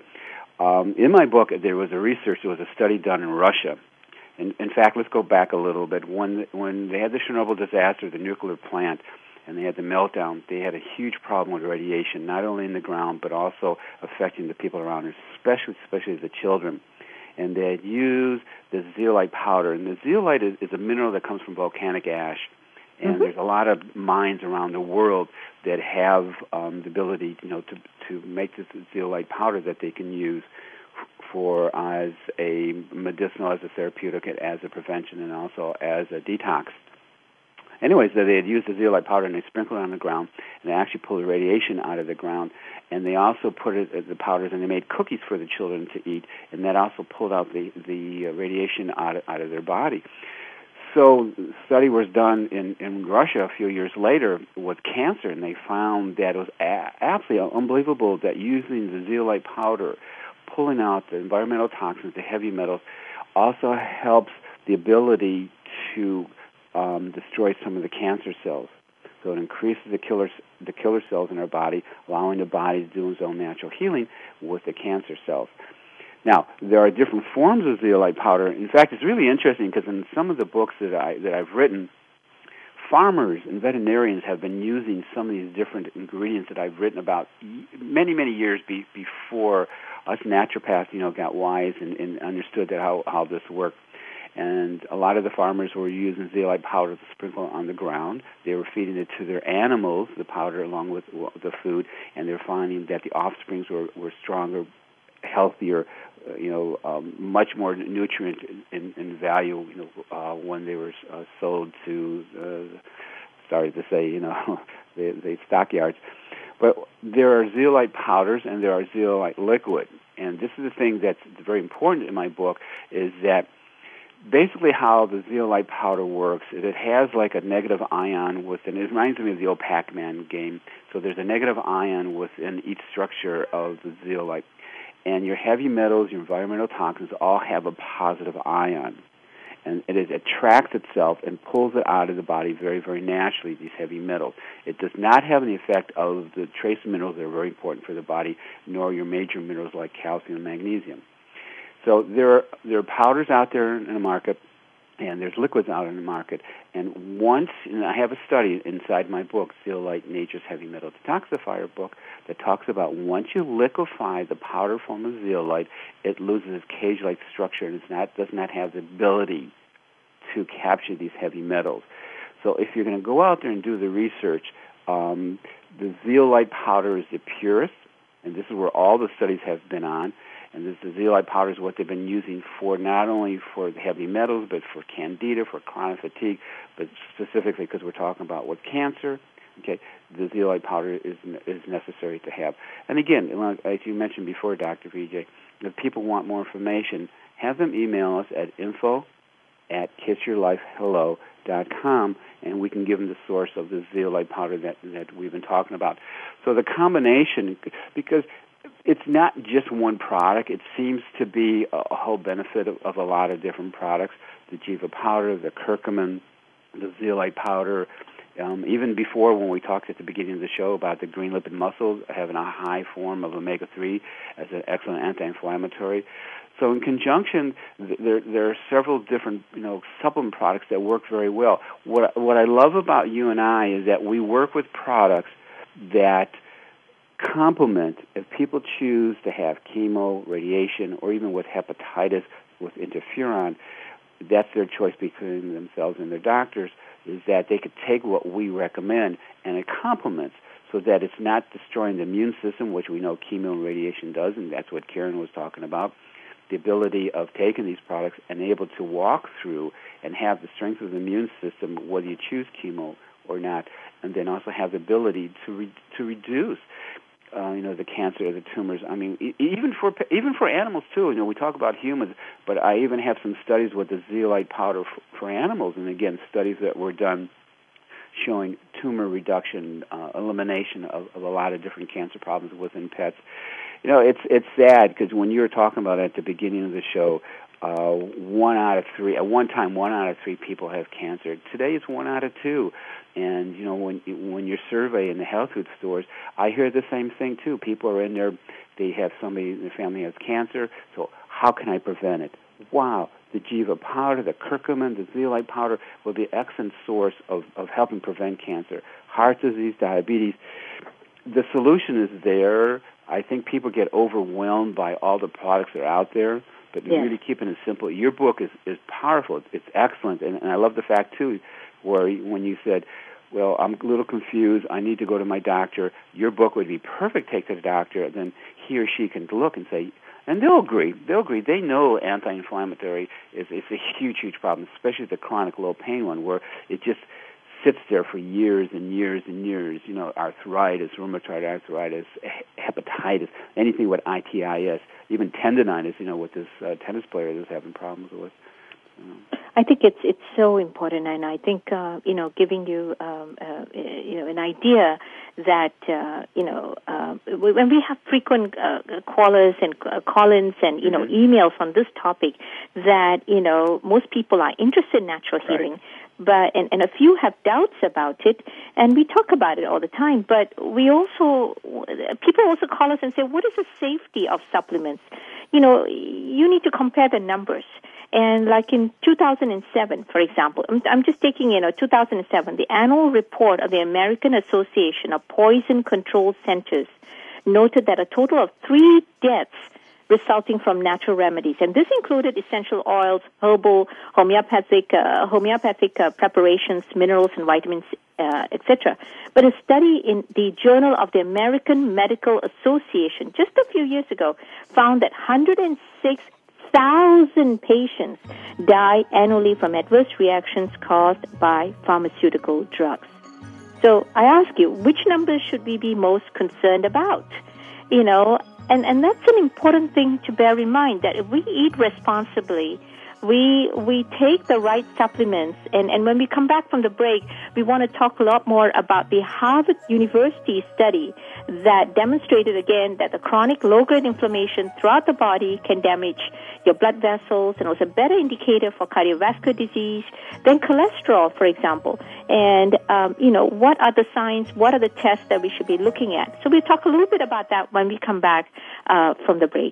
In my book, there was a study done in Russia. In fact, let's go back a little bit. When they had the Chernobyl disaster, the nuclear plant, and they had the meltdown, they had a huge problem with radiation, not only in the ground, but also affecting the people around, especially the children. And they had used the zeolite powder. And the zeolite is a mineral that comes from volcanic ash. And there's a lot of mines around the world that have the ability, to make this zeolite powder that they can use for as a medicinal, as a therapeutic, as a prevention, and also as a detox. Anyways, they had used the zeolite powder and they sprinkled it on the ground, and they actually pulled the radiation out of the ground. And they also put the powders, and they made cookies for the children to eat, and that also pulled out the radiation out of their body. So the study was done in Russia a few years later with cancer, and they found that it was absolutely unbelievable that using the zeolite powder, pulling out the environmental toxins, the heavy metals, also helps the ability to destroy some of the cancer cells. So it increases the killer cells in our body, allowing the body to do its own natural healing with the cancer cells. Now, there are different forms of zeolite powder. In fact, it's really interesting because in some of the books that I've written, farmers and veterinarians have been using some of these different ingredients that I've written about many, many years before us naturopaths, got wise and understood that how this worked. And a lot of the farmers were using zeolite powder to sprinkle on the ground. They were feeding it to their animals, the powder along with the food, and they're finding that the offsprings were stronger, healthier, much more nutrient in value, when they were sold to, the stockyards. But there are zeolite powders and there are zeolite liquid. And this is the thing that's very important in my book, is that basically how the zeolite powder works is it has like a negative ion within. It reminds me of the old Pac-Man game. So there's a negative ion within each structure of the zeolite. And your heavy metals, your environmental toxins all have a positive ion. And it attracts itself and pulls it out of the body very, very naturally, these heavy metals. It does not have any effect of the trace minerals that are very important for the body, nor your major minerals like calcium and magnesium. So there are powders out there in the market, and there's liquids out in the market. And I have a study inside my book, Zeolite, Nature's Heavy Metal Detoxifier book, that talks about once you liquefy the powder form of zeolite, it loses its cage-like structure and does not have the ability to capture these heavy metals. So if you're going to go out there and do the research, the zeolite powder is the purest, and this is where all the studies have been on. And the zeolite powder is what they've been using for not only for the heavy metals, but for candida, for chronic fatigue, but specifically because we're talking about with cancer. Okay, the zeolite powder is necessary to have. And again, as you mentioned before, Dr. Vijay, if people want more information, have them email us at info@kissyourlifehello.com, and we can give them the source of the zeolite powder that we've been talking about. So the combination, because it's not just one product. It seems to be a whole benefit of a lot of different products. The Jiva powder, the curcumin, the zeolite powder. Even before, when we talked at the beginning of the show about the green lipid mussels having a high form of omega-3 as an excellent anti-inflammatory. So in conjunction, there are several different supplement products that work very well. What I love about you and I is that we work with products that complement, if people choose to have chemo, radiation, or even with hepatitis, with interferon, that's their choice between themselves and their doctors, is that they could take what we recommend and it complements so that it's not destroying the immune system, which we know chemo and radiation does, and that's what Karen was talking about, the ability of taking these products and able to walk through and have the strength of the immune system, whether you choose chemo or not, and then also have the ability to reduce the cancer or the tumors. I mean, even for animals too. We talk about humans, but I even have some studies with the zeolite powder for animals, and again, studies that were done showing tumor reduction, elimination of a lot of different cancer problems within pets. it's sad because when you were talking about it at the beginning of the show, one out of three. At one time, 1 out of 3 people have cancer. Today, it's 1 out of 2. And when you survey in the health food stores, I hear the same thing too. People are in there; they have somebody in the family has cancer. So how can I prevent it? Wow, the Jiva powder, the curcumin, the zeolite powder will be an excellent source of helping prevent cancer, heart disease, diabetes. The solution is there. I think people get overwhelmed by all the products that are out there. But really keeping it simple. Your book is powerful. It's excellent. And I love the fact, too, where when you said, well, I'm a little confused, I need to go to my doctor, your book would be perfect. Take to the doctor, and then he or she can look and say, and they'll agree. They know anti-inflammatory is a huge, huge problem, especially the chronic low pain one, where it just sits there for years and years and years. Arthritis, rheumatoid arthritis, hepatitis, anything with ITIS, even tendonitis, with this tennis player that's having problems with. I think it's so important, and I think giving you an idea that when we have frequent callers and call-ins and emails on this topic, that most people are interested in natural healing. Right. But and a few have doubts about it, and we talk about it all the time. But people also call us and say, "What is the safety of supplements?" You need to compare the numbers. And like in 2007, for example, I'm just taking 2007, the annual report of the American Association of Poison Control Centers noted that a total of 3 deaths resulting from natural remedies, and this included essential oils, herbal, homeopathic preparations, minerals and vitamins, etc. But a study in the Journal of the American Medical Association just a few years ago found that 106,000 patients die annually from adverse reactions caused by pharmaceutical drugs. So I ask you, which numbers should we be most concerned about? And that's an important thing to bear in mind, that if we eat responsibly, we take the right supplements, and when we come back from the break, we want to talk a lot more about the Harvard University study that demonstrated again that the chronic low-grade inflammation throughout the body can damage your blood vessels and was a better indicator for cardiovascular disease than cholesterol, for example. And, what are the signs, what are the tests that we should be looking at? So we'll talk a little bit about that when we come back from the break.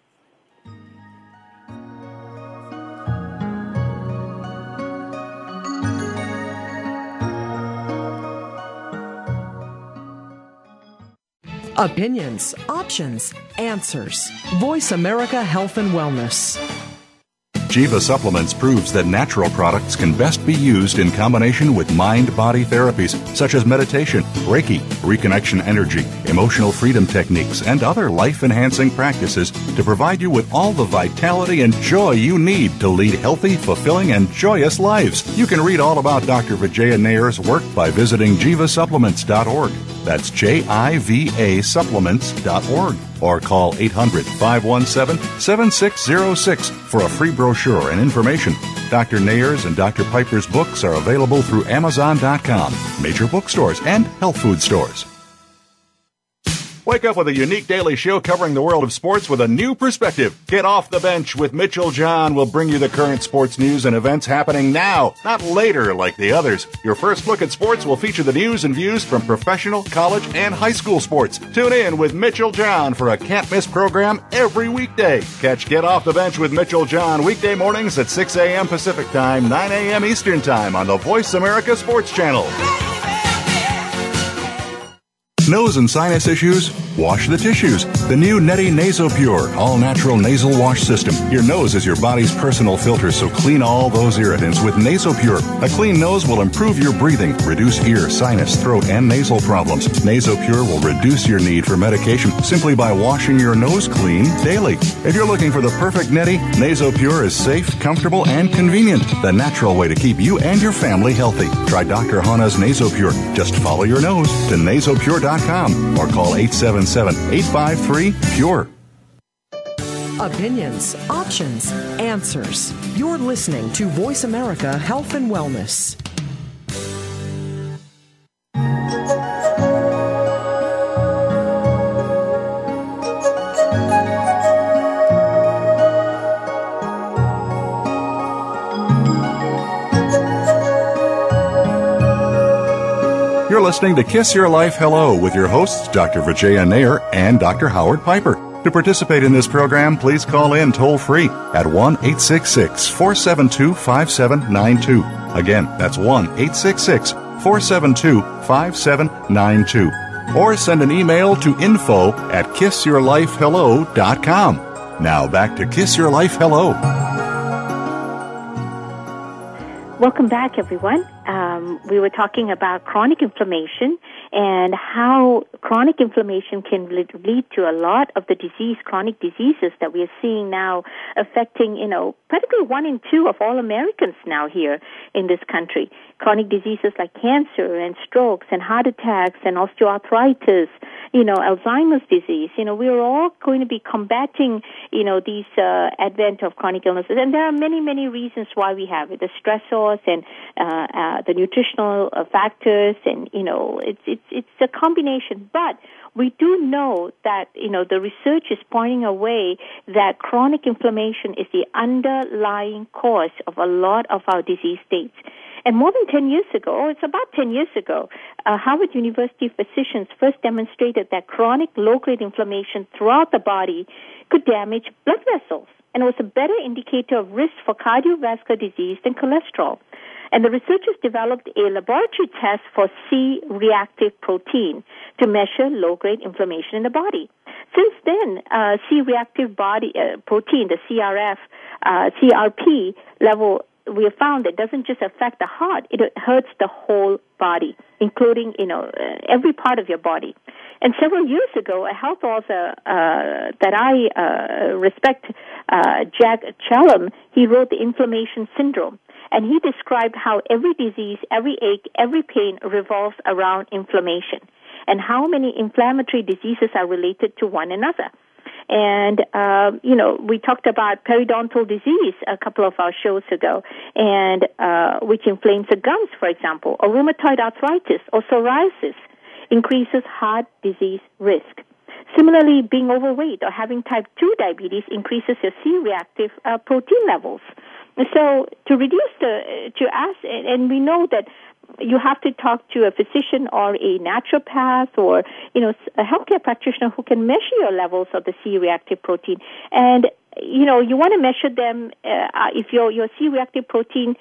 Opinions, options, answers. Voice America Health and Wellness. Jiva Supplements proves that natural products can best be used in combination with mind-body therapies such as meditation, Reiki, reconnection energy, emotional freedom techniques, and other life-enhancing practices to provide you with all the vitality and joy you need to lead healthy, fulfilling, and joyous lives. You can read all about Dr. Vijaya Nayar's work by visiting jivasupplements.org. That's JIVA supplements.org. Or call 800-517-7606 for a free brochure and information. Dr. Nayar's and Dr. Piper's books are available through Amazon.com, major bookstores, and health food stores. Wake up with a unique daily show covering the world of sports with a new perspective. Get Off the Bench with Mitchell John will bring you the current sports news and events happening now, not later like the others. Your first look at sports will feature the news and views from professional, college, and high school sports. Tune in with Mitchell John for a can't-miss program every weekday. Catch Get Off the Bench with Mitchell John weekday mornings at 6 a.m. Pacific Time, 9 a.m. Eastern Time on the Voice America Sports Channel. Nose and sinus issues? Wash the tissues. The new Neti NasoPure all-natural nasal wash system. Your nose is your body's personal filter, so clean all those irritants with NasoPure. A clean nose will improve your breathing, reduce ear, sinus, throat, and nasal problems. NasoPure will reduce your need for medication simply by washing your nose clean daily. If you're looking for the perfect Neti, NasoPure is safe, comfortable, and convenient. The natural way to keep you and your family healthy. Try Dr. Hana's NasoPure. Just follow your nose to nasopure.com or call 877-853-PURE. Opinions, options, answers. You're listening to Voice America Health and Wellness. You're listening to Kiss Your Life Hello with your hosts, Dr. Vijaya Nair and Dr. Howard Piper. To participate in this program, please call in toll-free at 1-866-472-5792. Again, that's 1-866-472-5792. Or send an email to info@kissyourlifehello.com. Now back to Kiss Your Life Hello. Welcome back, everyone. We were talking about chronic inflammation and how chronic inflammation can lead to a lot of the chronic diseases that we are seeing now affecting, practically 1 in 2 of all Americans now here in this country. Chronic diseases like cancer and strokes and heart attacks and osteoarthritis, Alzheimer's disease. We are all going to be combating, these advent of chronic illnesses. And there are many, many reasons why we have it. The stressors and the nutritional factors, and, it's a combination. But we do know that, the research is pointing a way that chronic inflammation is the underlying cause of a lot of our disease states. And more than 10 years ago, it's about 10 years ago, Harvard University physicians first demonstrated that chronic low-grade inflammation throughout the body could damage blood vessels, and it was a better indicator of risk for cardiovascular disease than cholesterol. And the researchers developed a laboratory test for C-reactive protein to measure low-grade inflammation in the body. Since then, C-reactive protein, the CRP level, we have found that doesn't just affect the heart, it hurts the whole body, including, every part of your body. And several years ago, a health author that I respect, Jack Challam, he wrote The Inflammation Syndrome. And he described how every disease, every ache, every pain revolves around inflammation, and how many inflammatory diseases are related to one another. And, we talked about periodontal disease a couple of our shows ago, and which inflames the gums, for example, or rheumatoid arthritis or psoriasis increases heart disease risk. Similarly, being overweight or having type 2 diabetes increases your C-reactive protein levels. So to reduce and we know that you have to talk to a physician or a naturopath or, a healthcare practitioner who can measure your levels of the C-reactive protein. And, you want to measure them if your C-reactive protein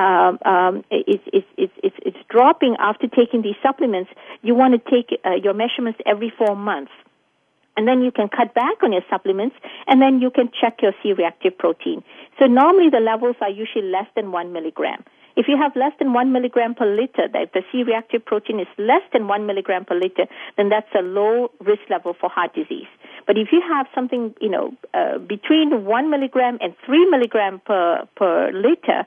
is dropping after taking these supplements. You want to take your measurements every 4 months. And then you can cut back on your supplements, and then you can check your C-reactive protein. So normally the levels are usually less than 1 milligram. If you have less than 1 milligram per liter, that the C-reactive protein is less than 1 milligram per liter, then that's a low risk level for heart disease. But if you have something, between 1 milligram and 3 milligram per liter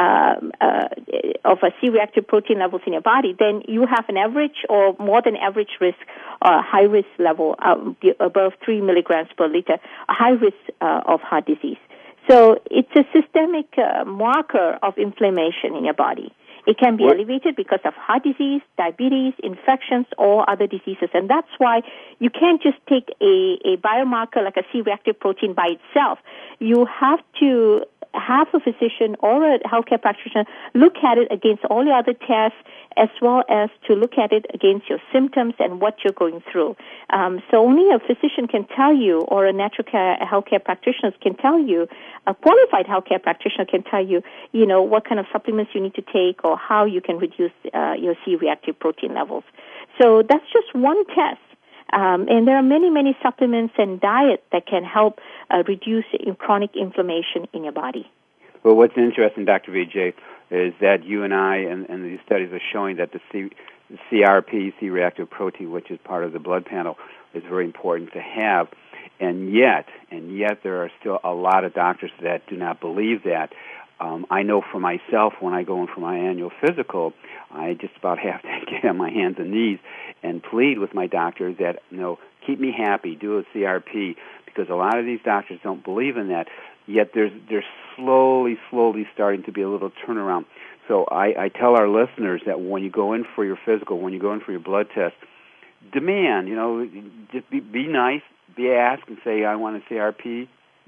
of a C-reactive protein levels in your body, then you have an average or more than average risk, high risk level above 3 milligrams per liter, a high risk of heart disease. So it's a systemic marker of inflammation in your body. It can be elevated because of heart disease, diabetes, infections, or other diseases. And that's why you can't just take a biomarker like a C-reactive protein by itself. You have to have a physician or a healthcare practitioner look at it against all the other tests, as well as to look at it against your symptoms and what you're going through. So only a physician can tell you, or a healthcare practitioner can tell you, a qualified healthcare practitioner can tell you, what kind of supplements you need to take or how you can reduce your C-reactive protein levels. So that's just one test. And there are many, many supplements and diet that can help reduce chronic inflammation in your body. Well, what's interesting, Dr. Vijay, is that you and I and these studies are showing that the CRP, C-reactive protein, which is part of the blood panel, is very important to have. And yet there are still a lot of doctors that do not believe that. I know for myself, when I go in for my annual physical, I just about have to get on my hands and knees and plead with my doctor that, keep me happy, do a CRP, because a lot of these doctors don't believe in that. Yet there's slowly starting to be a little turnaround. So I tell our listeners that when you go in for your physical, when you go in for your blood test, demand, just be nice, ask and say, I want a CRP.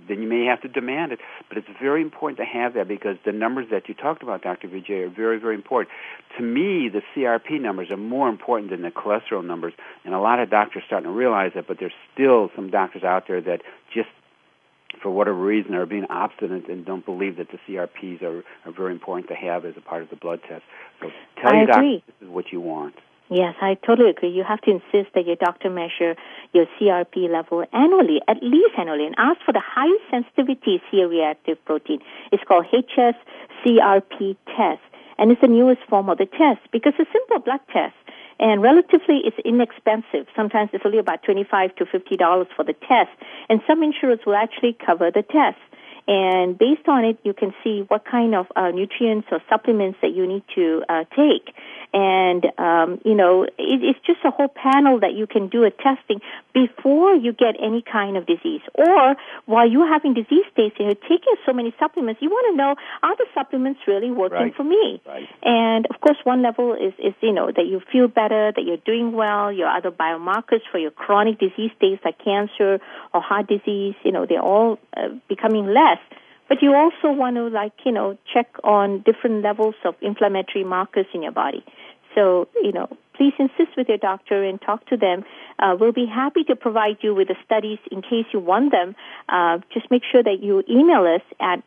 then you may have to demand it. But it's very important to have that because the numbers that you talked about, Dr. Vijay, are very, very important. To me, the CRP numbers are more important than the cholesterol numbers, and a lot of doctors are starting to realize that, but there's still some doctors out there that just, for whatever reason, are being obstinate and don't believe that the CRPs are very important to have as a part of the blood test. So tell your doctor this is what you want. Yes, I totally agree. You have to insist that your doctor measure your CRP level annually, at least annually, and ask for the high sensitivity C-reactive protein. It's called HS-CRP test, and it's the newest form of the test because it's a simple blood test, and relatively it's inexpensive. Sometimes it's only about $25 to $50 for the test, and some insurers will actually cover the test. And based on it, you can see what kind of nutrients or supplements that you need to take. And, it's just a whole panel that you can do a testing before you get any kind of disease. Or while you're having disease states and you're taking so many supplements, you want to know, are the supplements really working for me? Right. And, of course, one level is that you feel better, that you're doing well, your other biomarkers for your chronic disease states like cancer or heart disease, they're all becoming less. But you also want to, check on different levels of inflammatory markers in your body. So, please insist with your doctor and talk to them. We'll be happy to provide you with the studies in case you want them. Just make sure that you email us at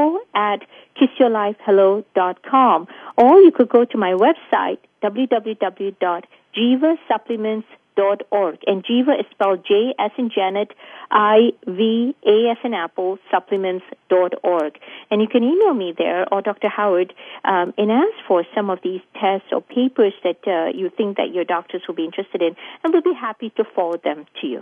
info@kissyourlifehello.com. Or you could go to my website, www.jivaSupplements.org. And Jiva is spelled J as in Janet, I-V, A as in Apple, supplements.org. And you can email me there or Dr. Howard and ask for some of these tests or papers that you think that your doctors will be interested in, and we'll be happy to forward them to you.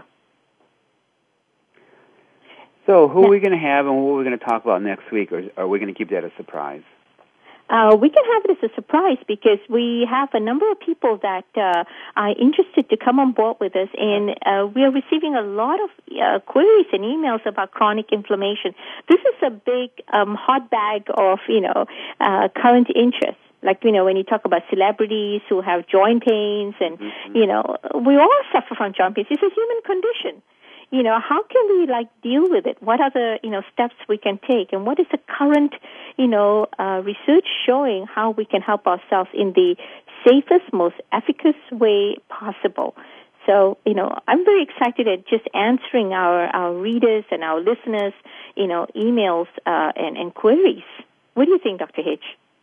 So who are we going to have and what are we going to talk about next week, or are we going to keep that a surprise? We can have it as a surprise because we have a number of people that are interested to come on board with us, and we are receiving a lot of queries and emails about chronic inflammation. This is a big hot bag of, current interest. Like, when you talk about celebrities who have joint pains and, we all suffer from joint pains. It's a human condition. How can we deal with it? What are the, steps we can take? And what is the current, research showing how we can help ourselves in the safest, most efficacious way possible? So, I'm very excited at just answering our readers and our listeners, emails and queries. What do you think, Dr. Hitch?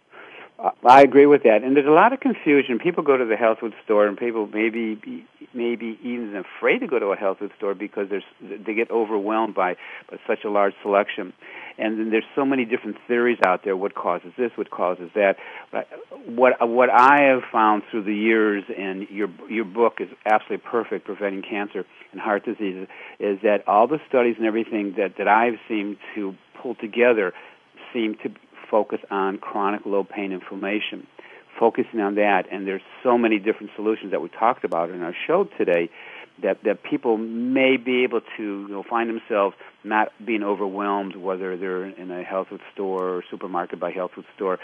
I agree with that, and there's a lot of confusion. People go to the health food store, and people maybe even afraid to go to a health food store because they get overwhelmed by such a large selection. And then there's so many different theories out there. What causes this? What causes that? What I have found through the years, and your book is absolutely perfect, Preventing Cancer and Heart Disease, is that all the studies and everything that I've seen to pull together seem to focus on chronic low-pain inflammation, focusing on that. And there's so many different solutions that we talked about in our show today that people may be able to find themselves not being overwhelmed, whether they're in a health food store or supermarket by health food store,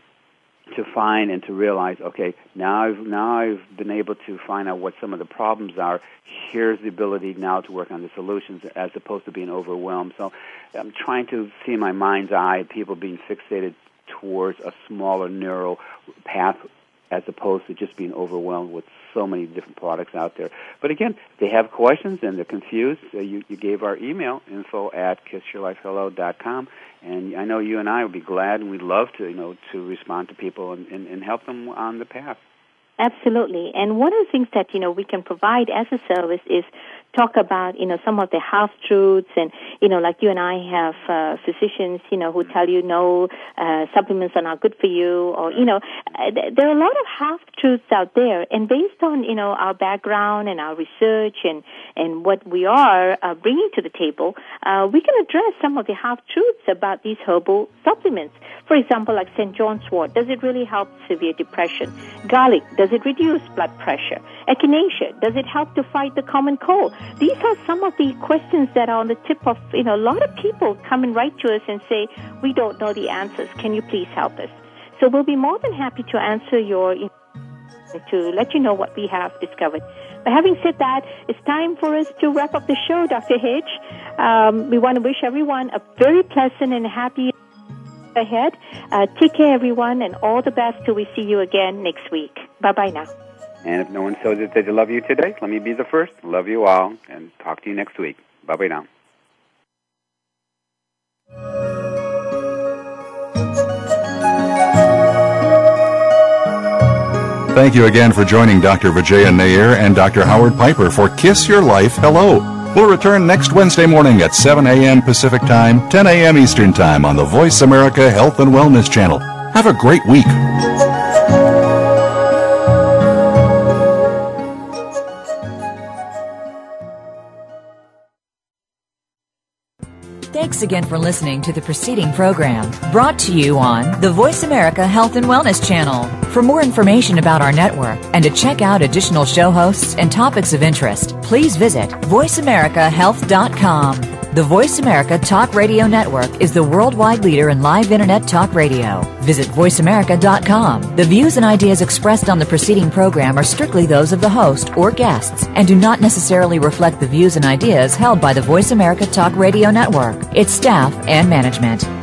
to find and to realize, okay, now I've been able to find out what some of the problems are. Here's the ability now to work on the solutions as opposed to being overwhelmed. So I'm trying to see in my mind's eye people being fixated towards a smaller, narrow path as opposed to just being overwhelmed with so many different products out there. But again, if they have questions and they're confused, you gave our email, info@kissyourlifehello.com, and I know you and I would be glad and we'd love to, to respond to people and help them on the path. Absolutely. And one of the things that, we can provide as a service is talk about, some of the half-truths and, like you and I have physicians, who tell you no, supplements are not good for you or, there are a lot of half-truths out there. And based on, our background and our research and what we are bringing to the table, we can address some of the half-truths about these herbal supplements. For example, like St. John's wort, does it really help severe depression? Garlic, does it reduce blood pressure? Echinacea, does it help to fight the common cold? These are some of the questions that are on the tip of, a lot of people come and write to us and say, we don't know the answers. Can you please help us? So we'll be more than happy to answer your to let you know what we have discovered. But having said that, it's time for us to wrap up the show, Dr. H. We want to wish everyone a very pleasant and happy ahead. Take care, everyone, and all the best till we see you again next week. Bye-bye now. And if no one says that they love you today, let me be the first. Love you all, and talk to you next week. Bye-bye now. Thank you again for joining Dr. Vijaya Nair and Dr. Howard Piper for Kiss Your Life Hello. We'll return next Wednesday morning at 7 a.m. Pacific Time, 10 a.m. Eastern Time on the Voice America Health and Wellness Channel. Have a great week. Thanks again for listening to the preceding program, brought to you on the Voice America Health and Wellness Channel. For more information about our network and to check out additional show hosts and topics of interest, please visit voiceamericahealth.com. The Voice America Talk Radio Network is the worldwide leader in live Internet talk radio. Visit voiceamerica.com. The views and ideas expressed on the preceding program are strictly those of the host or guests and do not necessarily reflect the views and ideas held by the Voice America Talk Radio Network, its staff, and management.